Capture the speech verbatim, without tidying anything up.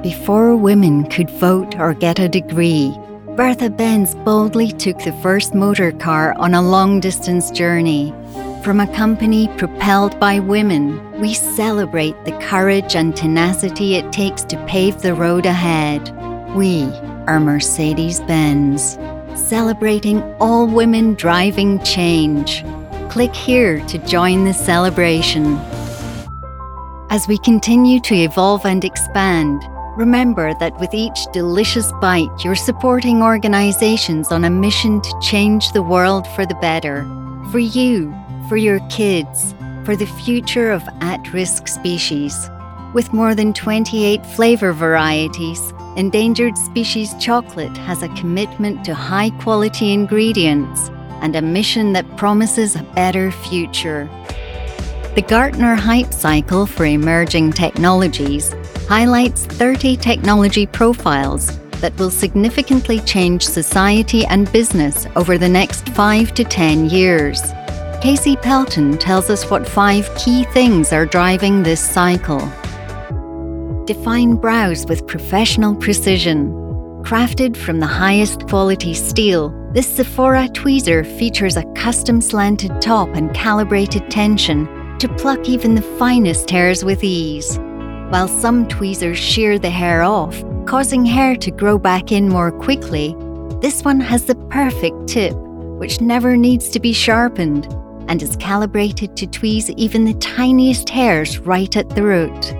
before women could vote or get a degree, Bertha Benz boldly took the first motor car on a long-distance journey. From a company propelled by women, we celebrate the courage and tenacity it takes to pave the road ahead. We are Mercedes-Benz, celebrating all women driving change. Click here to join the celebration. As we continue to evolve and expand, remember that with each delicious bite, you're supporting organizations on a mission to change the world for the better. For you, for your kids, for the future of at-risk species. With more than twenty-eight flavor varieties, Endangered Species Chocolate has a commitment to high-quality ingredients and a mission that promises a better future. The Gartner Hype Cycle for Emerging Technologies highlights thirty technology profiles that will significantly change society and business over the next five to ten years. Casey Pelton tells us what five key things are driving this cycle. Define brows with professional precision. Crafted from the highest quality steel, this Sephora tweezer features a custom slanted top and calibrated tension to pluck even the finest hairs with ease. While some tweezers shear the hair off, causing hair to grow back in more quickly, this one has the perfect tip, which never needs to be sharpened, and is calibrated to tweeze even the tiniest hairs right at the root.